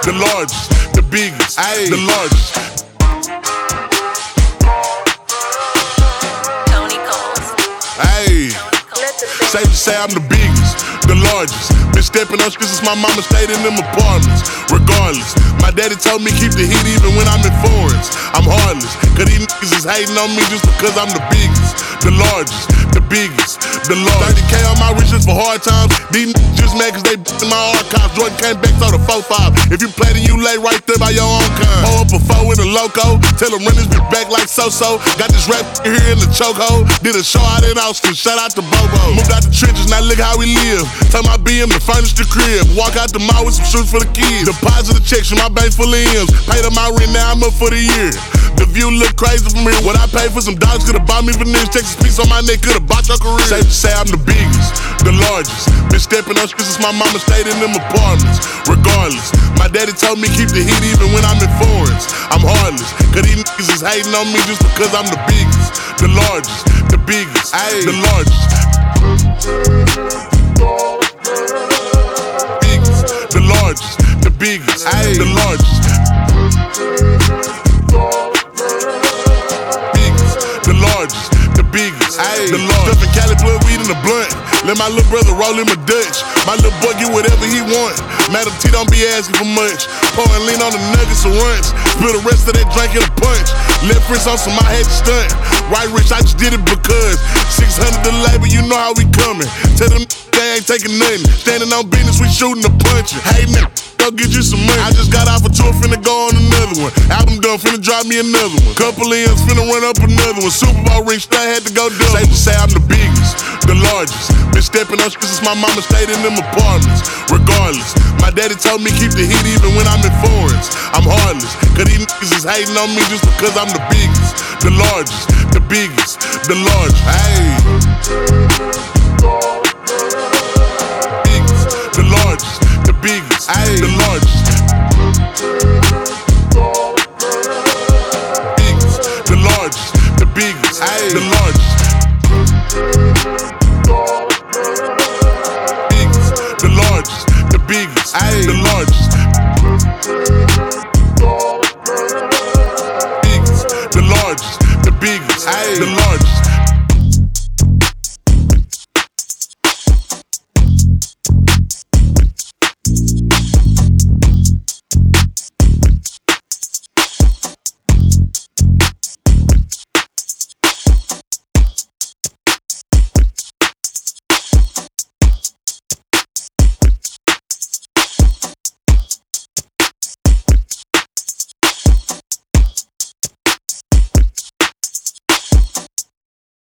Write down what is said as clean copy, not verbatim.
the largest, the biggest, the largest. Tony Coles. Ayy, safe to say I'm the biggest, the largest. Been stepping on shit since my mama stayed in them apartments. Regardless, my daddy told me keep the heat even when I'm in foreigns. I'm heartless, cause these niggas is hating on me just because I'm the biggest, the largest, the biggest, the largest. 30K on my riches for hard times. These niggas just mad cause they in my archives. Jordan came back, told the 4-5. If you play then you lay right there by your own kind. Pull up a 4 in a loco, tell them run this bitch back like so-so. Got this rap here in the chokehold. Did a show out in Austin, shout out to Bobo. Moved out the trenches, now look how we live. Turn my BM to furnish the crib. Walk out the mall with some shoes for the kids. Deposit the checks from my bank full of M's. Paid up my rent, now I'm up for the year. The view look crazy from here. What I paid for some dogs could've bought me veneers. Texas piece on my neck could've bought your career. Safe to say I'm the biggest, the largest. Been stepping on shit since my mama stayed in them apartments. Regardless, my daddy told me keep the heat even when I'm in foreigns. I'm heartless, cause these niggas is hating on me just because I'm the biggest, the largest, the biggest, the largest. Biggest, the largest, the biggest, the largest. The largest, the biggest, the largest. Stuffing Cali blood weed in the blunt. Let my little brother roll him a Dutch. My little boy get whatever he want. Madam T don't be asking for much. Pouring lean on the nuggets and runs. Spill the rest of that drink in a punch. Left wrist on some I had to stunt. Right wrist, I just did it because 600 the labor, you know how we coming. Tell them they ain't taking nothing. Standing on business, we shooting the punching. Hey, go get you some money. I just got off a tour, finna go on another one. Album done, finna drop me another one. Couple M's, finna run up another one. Super Bowl ring, still had to go double. Safe to say I'm the biggest, the largest. Been stepping on shit since my mama stayed in them apartments. Regardless, my daddy told me keep the heat even when I'm in foreigns. I'm heartless, cause these niggas is hating on me just because I'm the biggest, the largest, the biggest, the largest. Biggest, the largest, the biggest, the largest. Biggest, the largest, the biggest, the largest. Biggest, the largest, the biggest, the largest.